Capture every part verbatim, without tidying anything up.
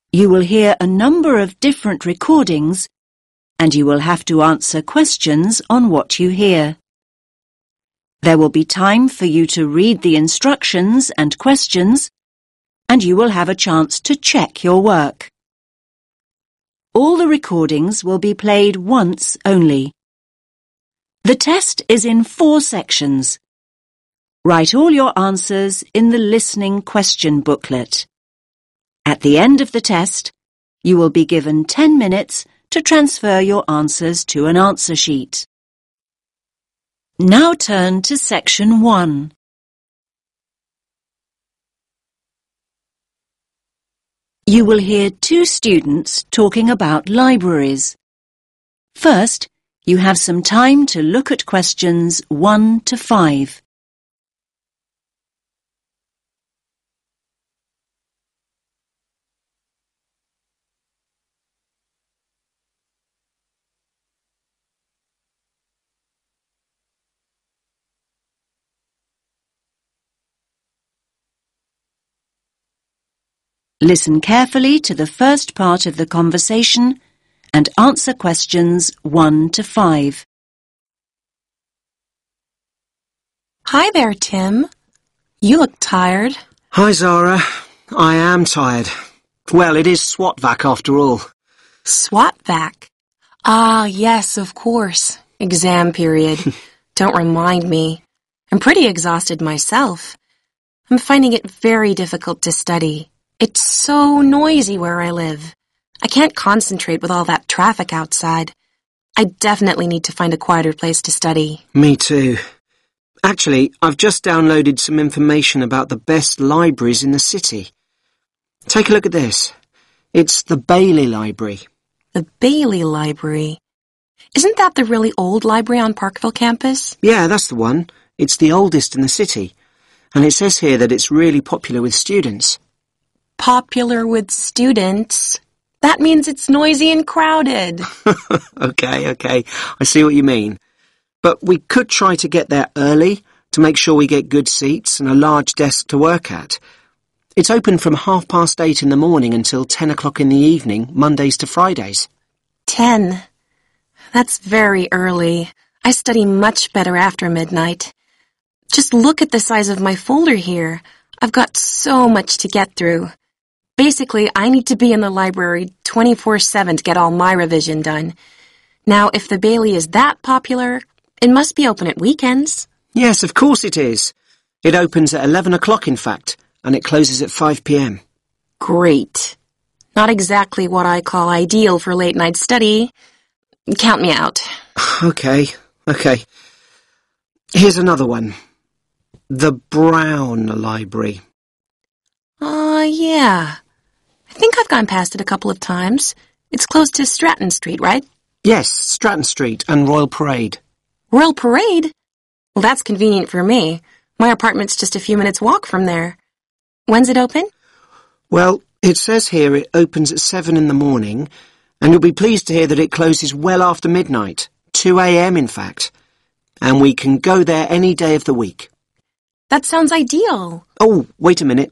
You will hear a number of different recordings, and you will have to answer questions on what you hear. There will be time for you to read the instructions and questions, and you will have a chance to check your work. All the recordings will be played once only. The test is in four sections. Write all your answers in the listening question booklet. At the end of the test, you will be given ten minutes to transfer your answers to an answer sheet. Now turn to section one. You will hear two students talking about libraries. First, you have some time to look at questions one to five. Listen carefully to the first part of the conversation and answer questions one to five. Hi there, Tim. You look tired. Hi, Zara. I am tired. Well, it is SWOT-vac after all. SWOT-vac? Ah, yes, of course. Exam period. Don't remind me. I'm pretty exhausted myself. I'm finding it very difficult to study. It's so noisy where I live. I can't concentrate with all that traffic outside. I definitely need to find a quieter place to study. Me too. Actually, I've just downloaded some information about the best libraries in the city. Take a look at this. It's the Bailey Library. The Bailey Library? Isn't that the really old library on Parkville campus? Yeah, that's the one. It's the oldest in the city. And it says here that it's really popular with students. Popular with students? That means it's noisy and crowded. okay, okay. I see what you mean. But we could try to get there early to make sure we get good seats and a large desk to work at. It's open from half past eight in the morning until ten o'clock in the evening, Mondays to Fridays. Ten? That's very early. I study much better after midnight. Just look at the size of my folder here. I've got so much to get through. Basically, I need to be in the library twenty-four seven to get all my revision done. Now, if the Bailey is that popular, it must be open at weekends. Yes, of course it is. It opens at eleven o'clock, in fact, and it closes at five p.m. Great. Not exactly what I call ideal for late-night study. Count me out. Okay, okay. Here's another one. The Brown Library. Ah, uh, yeah. I think I've gone past it a couple of times. It's close to Stratton Street, right? Yes, Stratton Street and Royal Parade. Royal Parade? Well, that's convenient for me. My apartment's just a few minutes' walk from there. When's it open? Well, it says here it opens at seven in the morning, and you'll be pleased to hear that it closes well after midnight, two a.m. in fact. And we can go there any day of the week. That sounds ideal. Oh, wait a minute.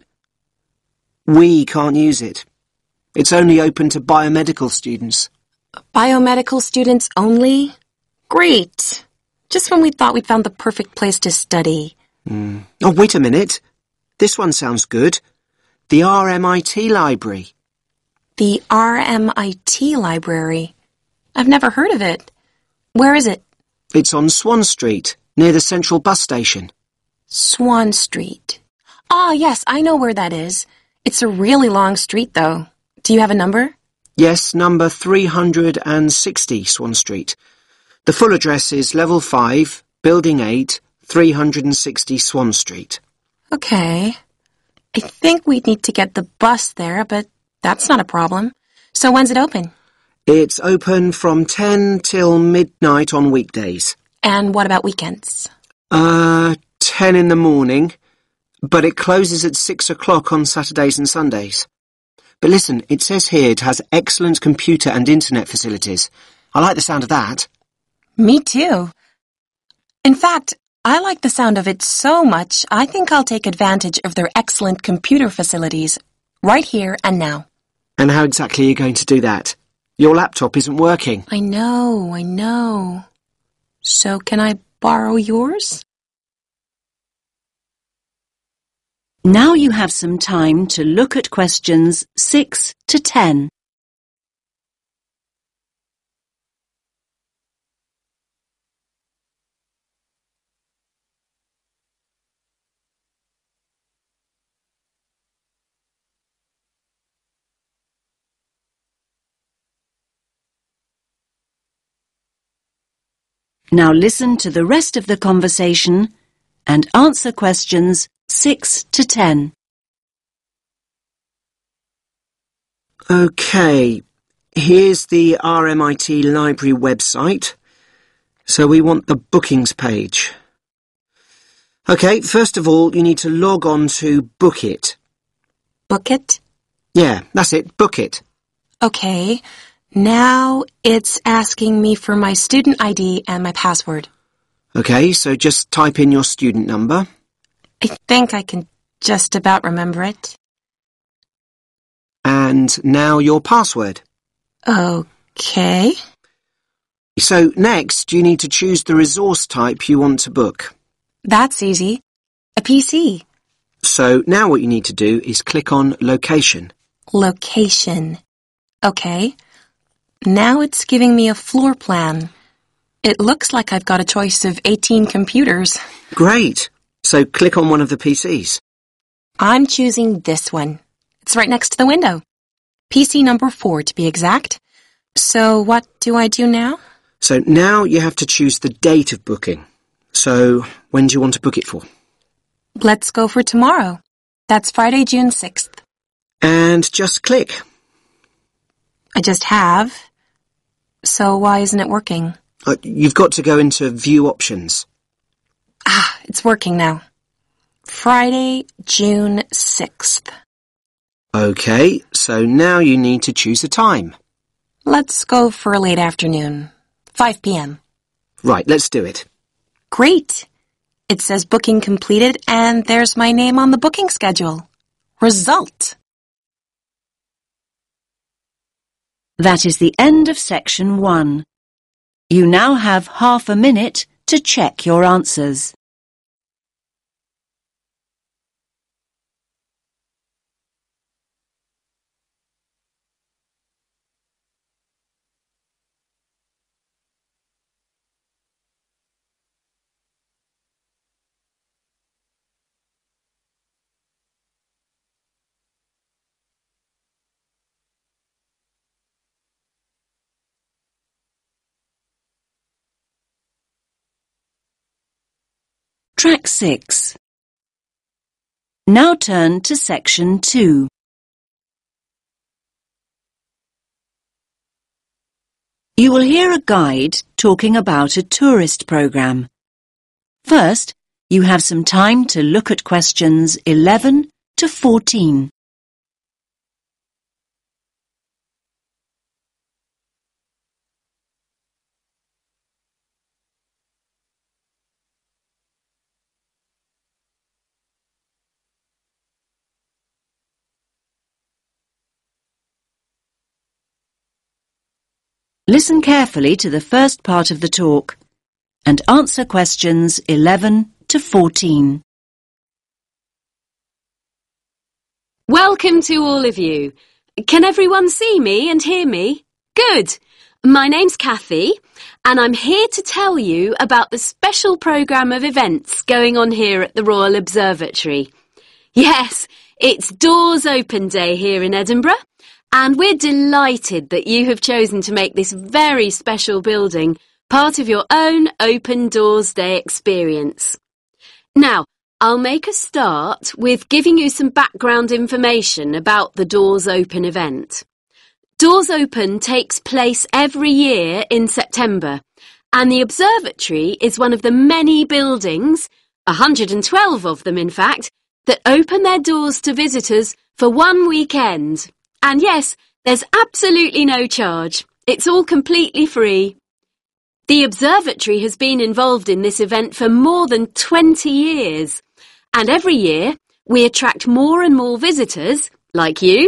We can't use it. It's only open to biomedical students. Biomedical students only? Great. Just when we thought we'd found the perfect place to study. Mm. Oh, wait a minute. This one sounds good. The R M I T Library. The R M I T Library? I've never heard of it. Where is it? It's on Swan Street, near the Central Bus Station. Swan Street. Ah, yes, I know where that is. It's a really long street, though. Do you have a number? Yes, number three hundred sixty Swan Street. The full address is Level five, Building eight, three hundred sixty Swan Street. Okay. I think we'd need to get the bus there, but that's not a problem. So when's it open? It's open from ten till midnight on weekdays. And what about weekends? Uh, ten in the morning, but it closes at six o'clock on Saturdays and Sundays. But listen, it says here it has excellent computer and internet facilities. I like the sound of that. Me too. In fact, I like the sound of it so much, I think I'll take advantage of their excellent computer facilities right here and now. And how exactly are you going to do that? Your laptop isn't working. I know, I know. So can I borrow yours? Now you have some time to look at questions six to ten. Now listen to the rest of the conversation and answer questions six to ten. OK, here's the R M I T Library website. So we want the bookings page. OK, first of all, you need to log on to Book It. Book it? Yeah, that's it, Book It. Okay. Now it's asking me for my student I D and my password. OK, so just type in your student number. I think I can just about remember it. And now your password. Okay. So next, you need to choose the resource type you want to book. That's easy. A P C. So now what you need to do is click on Location. Location. Okay. Now it's giving me a floor plan. It looks like I've got a choice of eighteen computers. Great. So click on one of the P Cs. I'm choosing this one. It's right next to the window. P C number four to be exact. So what do I do now? So now you have to choose the date of booking. So when do you want to book it for? Let's go for tomorrow. That's Friday, June sixth. And just click. I just have. So why isn't it working? Uh, you've got to go into View Options. Ah, it's working now. Friday, June sixth. OK, so now you need to choose a time. Let's go for a late afternoon. five p m Right, let's do it. Great! It says booking completed and there's my name on the booking schedule. Result! That is the end of section one. You now have half a minute to check your answers. Track six. Now turn to section two. You will hear a guide talking about a tourist program. First, you have some time to look at questions eleven to fourteen. Listen carefully to the first part of the talk and answer questions eleven to fourteen. Welcome to all of you. Can everyone see me and hear me? Good. My name's Kathy, and I'm here to tell you about the special programme of events going on here at the Royal Observatory. Yes, it's Doors Open Day here in Edinburgh, and we're delighted that you have chosen to make this very special building part of your own Open Doors Day experience. Now, I'll make a start with giving you some background information about the Doors Open event. Doors Open takes place every year in September, and the observatory is one of the many buildings, one hundred twelve of them in fact, that open their doors to visitors for one weekend. And yes, there's absolutely no charge. It's all completely free. The observatory has been involved in this event for more than twenty years. And every year, we attract more and more visitors, like you,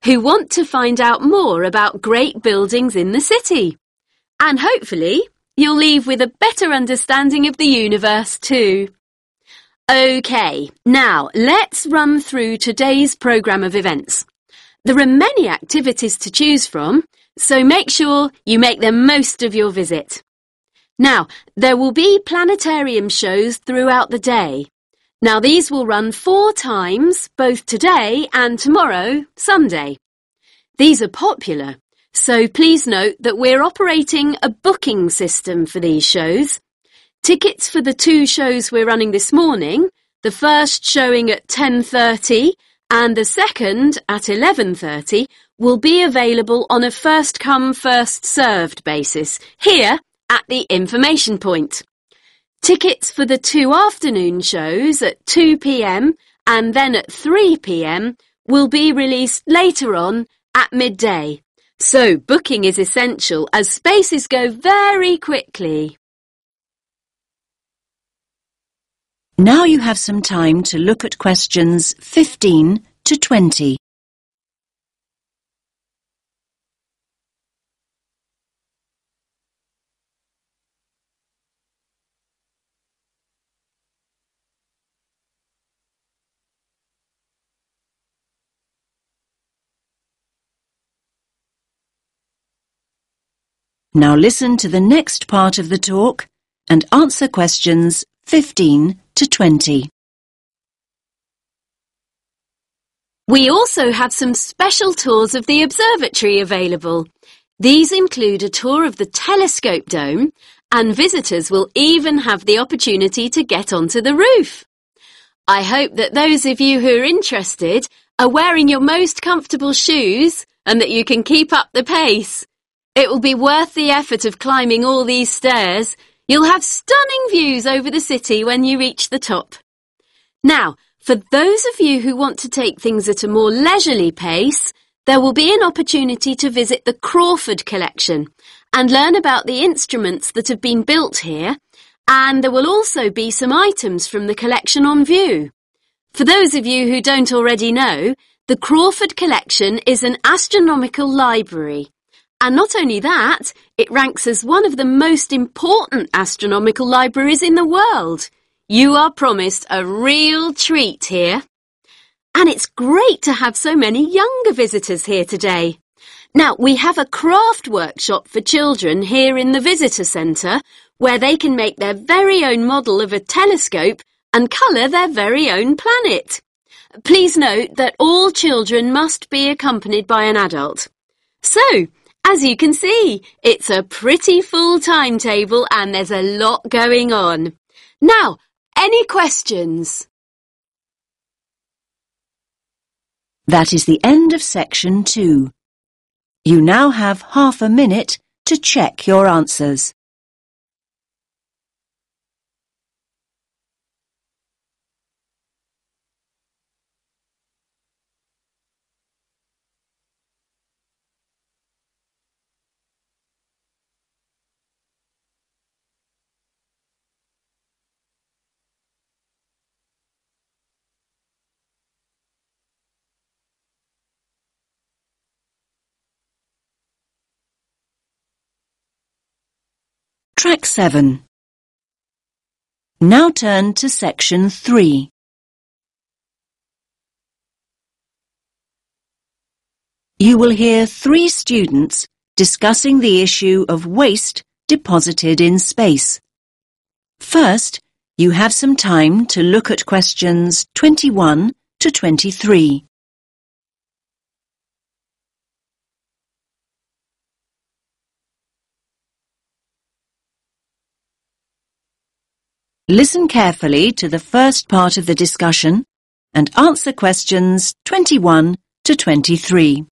who want to find out more about great buildings in the city. And hopefully, you'll leave with a better understanding of the universe too. OK, now let's run through today's programme of events. There are many activities to choose from, so make sure you make the most of your visit. Now, there will be planetarium shows throughout the day. Now, these will run four times, both today and tomorrow, Sunday. These are popular, so please note that we're operating a booking system for these shows. Tickets for the two shows we're running this morning, the first showing at ten thirty and the second at eleven thirty, will be available on a first-come, first-served basis here at the information point. Tickets for the two afternoon shows at two p m and then at three p m will be released later on at midday. So booking is essential as spaces go very quickly. Now you have some time to look at questions fifteen to twenty. Now listen to the next part of the talk and answer questions fifteen to twenty. We also have some special tours of the observatory available. These include a tour of the telescope dome, and visitors will even have the opportunity to get onto the roof. I hope that those of you who are interested are wearing your most comfortable shoes and that you can keep up the pace. It will be worth the effort of climbing all these stairs. You'll have stunning views over the city when you reach the top. Now, for those of you who want to take things at a more leisurely pace, there will be an opportunity to visit the Crawford Collection and learn about the instruments that have been built here, and there will also be some items from the collection on view. For those of you who don't already know, the Crawford Collection is an astronomical library. And not only that, it ranks as one of the most important astronomical libraries in the world. You are promised a real treat here. And it's great to have so many younger visitors here today. Now, we have a craft workshop for children here in the visitor centre where they can make their very own model of a telescope and colour their very own planet. Please note that all children must be accompanied by an adult. So, as you can see, it's a pretty full timetable and there's a lot going on. Now, any questions? That is the end of section two. You now have half a minute to check your answers. Track seven. Now turn to section three. You will hear three students discussing the issue of waste deposited in space. First, you have some time to look at questions twenty-one to twenty-three. Listen carefully to the first part of the discussion and answer questions twenty-one to twenty-three.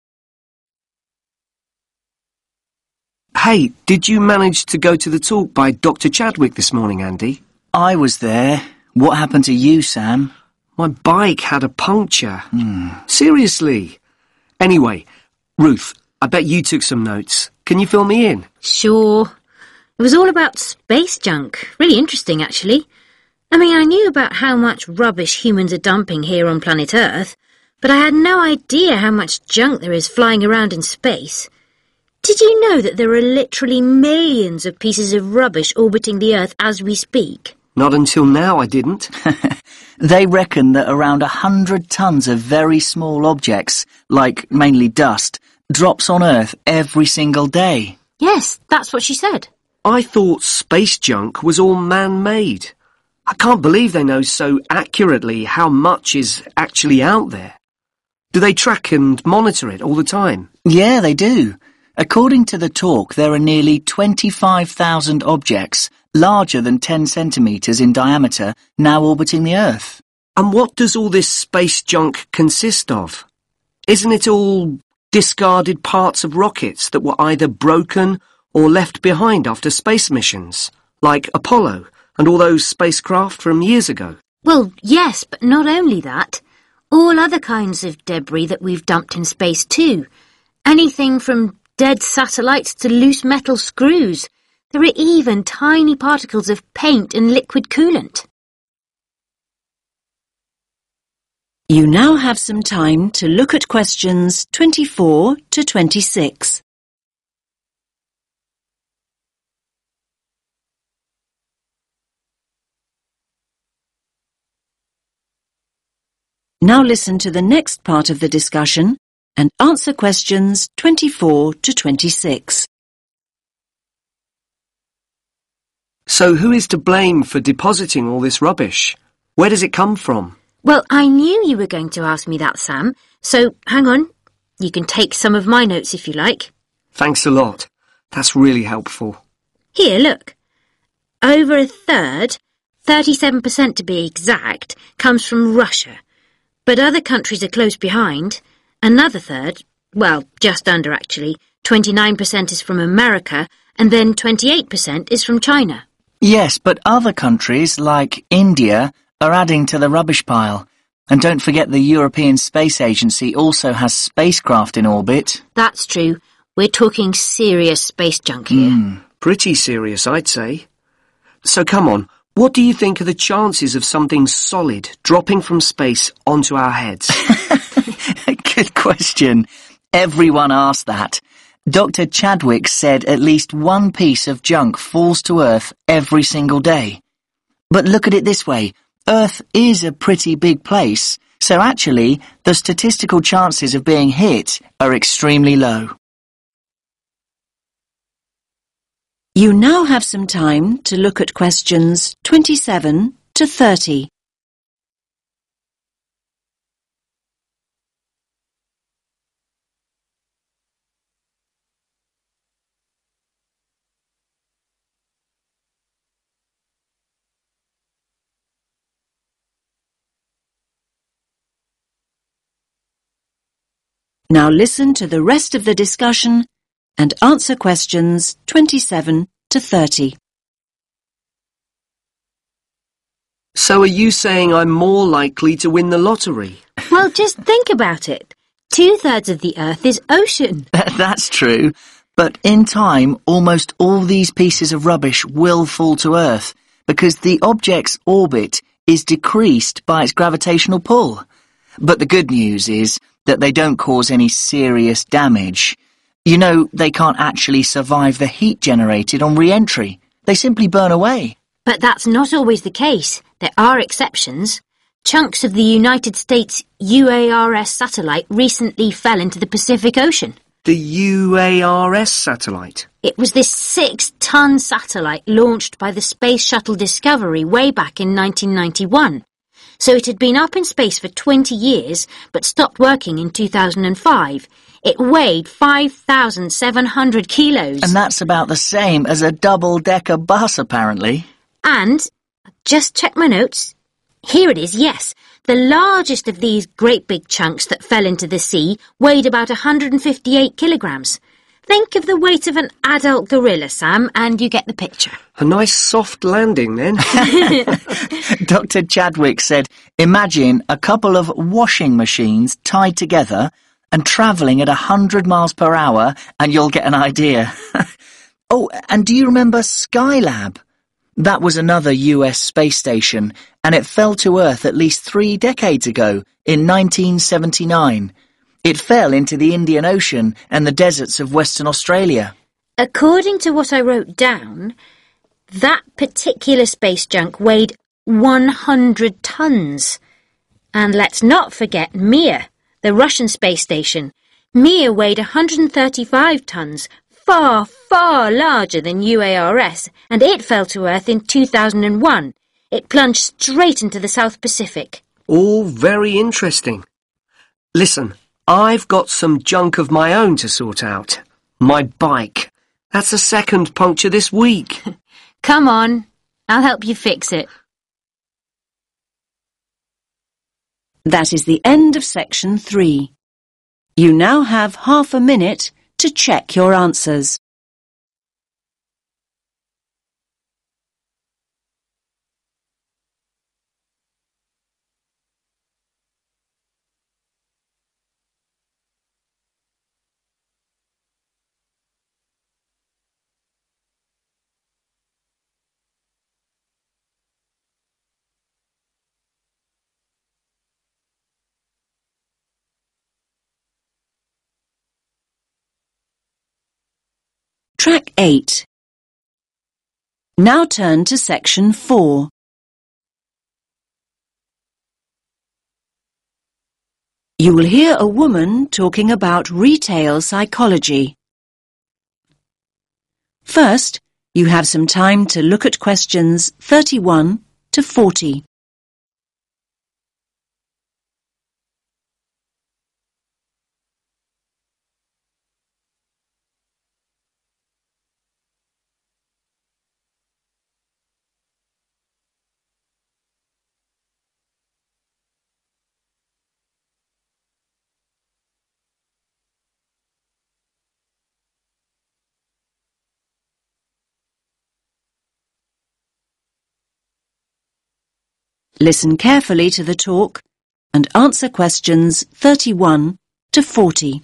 Hey, did you manage to go to the talk by Doctor Chadwick this morning, Andy? I was there. What happened to you, Sam? My bike had a puncture. Hmm. Seriously. Anyway, Ruth, I bet you took some notes. Can you fill me in? Sure. It was all about space junk. Really interesting, actually. I mean, I knew about how much rubbish humans are dumping here on planet Earth, but I had no idea how much junk there is flying around in space. Did you know that there are literally millions of pieces of rubbish orbiting the Earth as we speak? Not until now, I didn't. They reckon that around a hundred tons of very small objects, like mainly dust, drops on Earth every single day. Yes, that's what she said. I thought space junk was all man-made. I can't believe they know so accurately how much is actually out there. Do they track and monitor it all the time? Yeah, they do. According to the talk, there are nearly twenty-five thousand objects larger than ten centimetres in diameter now orbiting the Earth. And what does all this space junk consist of? Isn't it all discarded parts of rockets that were either broken or left behind after space missions, like Apollo and all those spacecraft from years ago? Well, yes, but not only that. All other kinds of debris that we've dumped in space too. Anything from dead satellites to loose metal screws. There are even tiny particles of paint and liquid coolant. You now have some time to look at questions twenty-four to twenty-six. Now listen to the next part of the discussion and answer questions twenty-four to twenty-six. So who is to blame for depositing all this rubbish? Where does it come from? Well, I knew you were going to ask me that, Sam, so hang on. You can take some of my notes if you like. Thanks a lot. That's really helpful. Here, look. Over a third, thirty-seven percent to be exact, comes from Russia. But other countries are close behind. Another third, well, just under actually, twenty-nine percent is from America, and then twenty-eight percent is from China. Yes, but other countries, like India, are adding to the rubbish pile. And don't forget the European Space Agency also has spacecraft in orbit. That's true. We're talking serious space junk here. Mm. Pretty serious, I'd say. So come on, what do you think are the chances of something solid dropping from space onto our heads? Good question. Everyone asked that. Doctor Chadwick said at least one piece of junk falls to Earth every single day. But look at it this way. Earth is a pretty big place, so actually the statistical chances of being hit are extremely low. You now have some time to look at questions twenty-seven to thirty. Now listen to the rest of the discussion and answer questions twenty-seven to thirty. So are you saying I'm more likely to win the lottery? Well, just think about it. Two-thirds of the Earth is ocean. That's true. But in time, almost all these pieces of rubbish will fall to Earth because the object's orbit is decreased by its gravitational pull. But the good news is that they don't cause any serious damage. You know, they can't actually survive the heat generated on re-entry. They simply burn away. But that's not always the case. There are exceptions. Chunks of the United States U A R S satellite recently fell into the Pacific Ocean. The U A R S satellite? It was this six-ton satellite launched by the Space Shuttle Discovery way back in nineteen ninety-one. So it had been up in space for twenty years, but stopped working in two thousand five. It weighed five thousand seven hundred kilos. And that's about the same as a double-decker bus, apparently. And, just check my notes. Here it is, yes. The largest of these great big chunks that fell into the sea weighed about one hundred fifty-eight kilograms. Think of the weight of an adult gorilla, Sam, and you get the picture. A nice soft landing, then. Doctor Chadwick said, imagine a couple of washing machines tied together and travelling at one hundred miles per hour, and you'll get an idea. Oh, and do you remember Skylab? That was another U S space station, and it fell to Earth at least three decades ago, in nineteen seventy-nine. It fell into the Indian Ocean and the deserts of Western Australia. According to what I wrote down, that particular space junk weighed one hundred tons. And let's not forget Mir, the Russian space station. Mir weighed one hundred thirty-five tons, far, far larger than U A R S, and it fell to Earth in two thousand one. It plunged straight into the South Pacific. All very interesting. Listen, I've got some junk of my own to sort out. My bike. That's the second puncture this week. Come on, I'll help you fix it. That is the end of section three. You now have half a minute to check your answers. Track eight. Now turn to section four. You will hear a woman talking about retail psychology. First, you have some time to look at questions thirty-one to forty. Listen carefully to the talk and answer questions thirty-one to forty.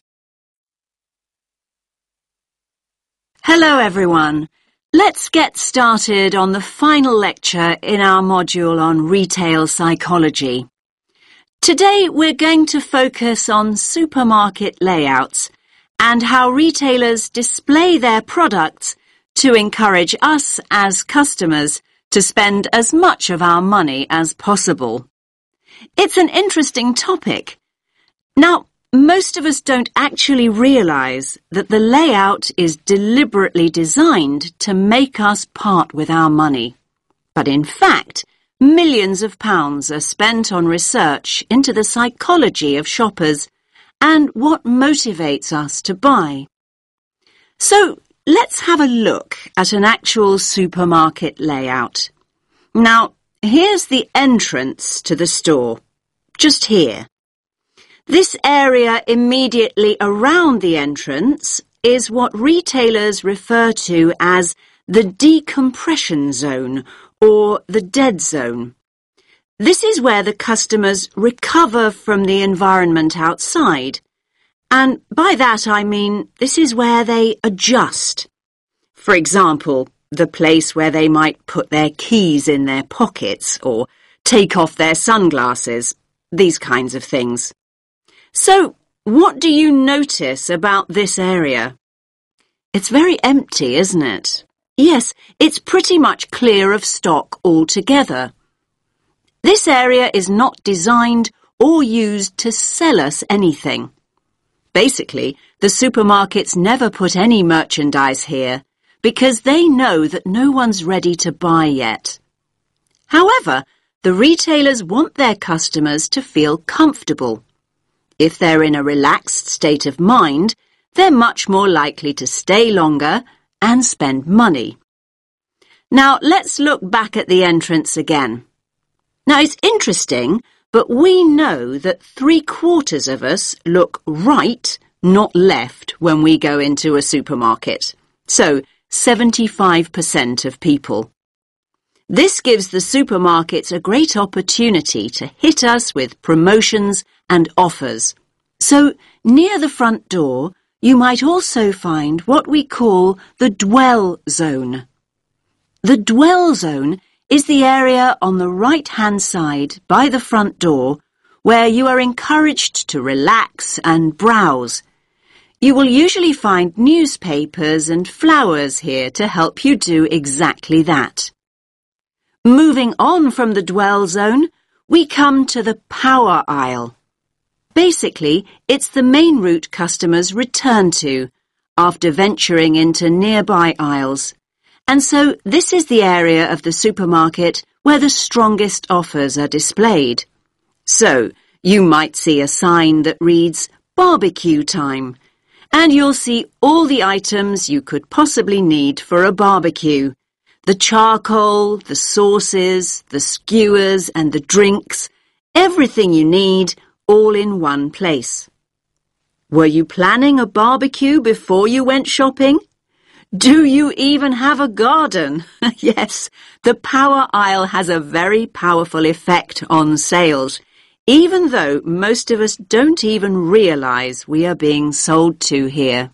Hello everyone. Let's get started on the final lecture in our module on retail psychology. Today we're going to focus on supermarket layouts and how retailers display their products to encourage us as customers to spend as much of our money as possible. It's an interesting topic. Now, most of us don't actually realise that the layout is deliberately designed to make us part with our money. But in fact, millions of pounds are spent on research into the psychology of shoppers and what motivates us to buy. So, let's have a look at an actual supermarket layout. Now, here's the entrance to the store, just here. This area immediately around the entrance is what retailers refer to as the decompression zone or the dead zone. This is where the customers recover from the environment outside. And by that I mean this is where they adjust. For example, the place where they might put their keys in their pockets or take off their sunglasses, these kinds of things. So, what do you notice about this area? It's very empty, isn't it? Yes, it's pretty much clear of stock altogether. This area is not designed or used to sell us anything. Basically, the supermarkets never put any merchandise here because they know that no one's ready to buy yet. However, the retailers want their customers to feel comfortable. If they're in a relaxed state of mind, they're much more likely to stay longer and spend money. Now, let's look back at the entrance again. Now, it's interesting, but we know that three quarters of us look right, not left, when we go into a supermarket. So, seventy-five percent of people. This gives the supermarkets a great opportunity to hit us with promotions and offers. So, near the front door, you might also find what we call the dwell zone. The dwell zone is the area on the right-hand side by the front door where you are encouraged to relax and browse. You will usually find newspapers and flowers here to help you do exactly that. Moving on from the dwell zone, we come to the power aisle. Basically, it's the main route customers return to after venturing into nearby aisles. And so this is the area of the supermarket where the strongest offers are displayed. So, you might see a sign that reads barbecue time, and you'll see all the items you could possibly need for a barbecue. The charcoal, the sauces, the skewers and the drinks, everything you need, all in one place. Were you planning a barbecue before you went shopping? Do you even have a garden? Yes, the power aisle has a very powerful effect on sales, even though most of us don't even realize we are being sold to here.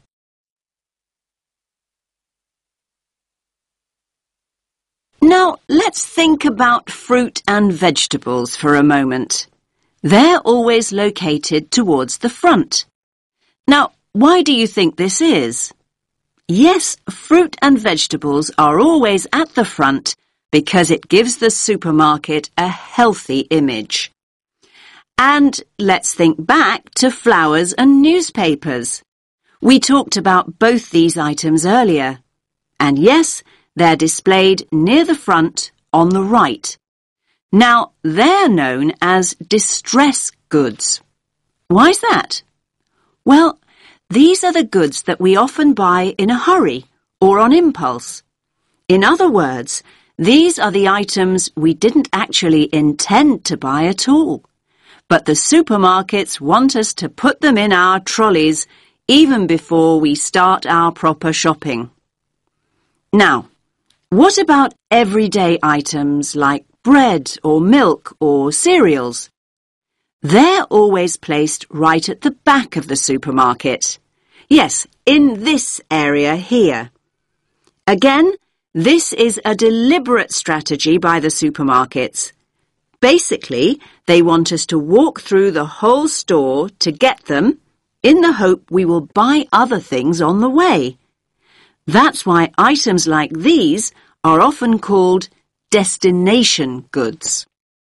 Now, let's think about fruit and vegetables for a moment. They're always located towards the front. Now, why do you think this is? Yes, fruit and vegetables are always at the front because it gives the supermarket a healthy image. And let's think back to flowers and newspapers. We talked about both these items earlier. And yes, they're displayed near the front on the right. Now, they're known as distress goods. Why's that? Well, these are the goods that we often buy in a hurry or on impulse. In other words, these are the items we didn't actually intend to buy at all. But the supermarkets want us to put them in our trolleys even before we start our proper shopping. Now, what about everyday items like bread or milk or cereals? They're always placed right at the back of the supermarket. Yes, in this area here. Again, this is a deliberate strategy by the supermarkets. Basically, they want us to walk through the whole store to get them in the hope we will buy other things on the way. That's why items like these are often called destination goods.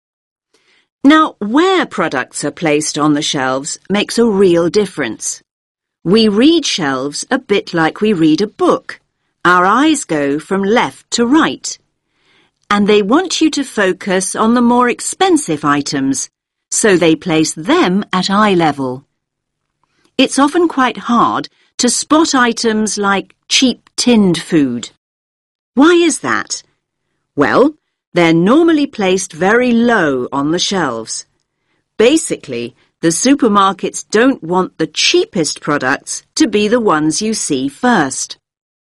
Now, where products are placed on the shelves makes a real difference. We read shelves a bit like we read a book. Our eyes go from left to right. And they want you to focus on the more expensive items, so they place them at eye level. It's often quite hard to spot items like cheap tinned food. Why is that? Well, they're normally placed very low on the shelves. Basically, the supermarkets don't want the cheapest products to be the ones you see first.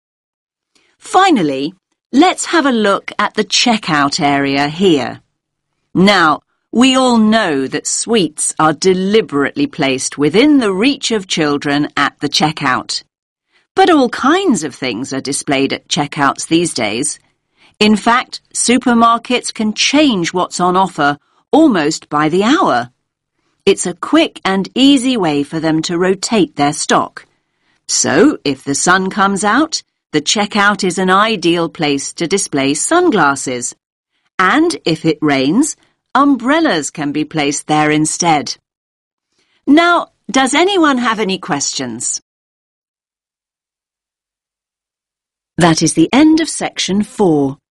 Finally, let's have a look at the checkout area here. Now, we all know that sweets are deliberately placed within the reach of children at the checkout. But all kinds of things are displayed at checkouts these days. In fact, supermarkets can change what's on offer almost by the hour. It's a quick and easy way for them to rotate their stock. So, if the sun comes out, the checkout is an ideal place to display sunglasses. And if it rains, umbrellas can be placed there instead. Now, does anyone have any questions? That is the end of section four.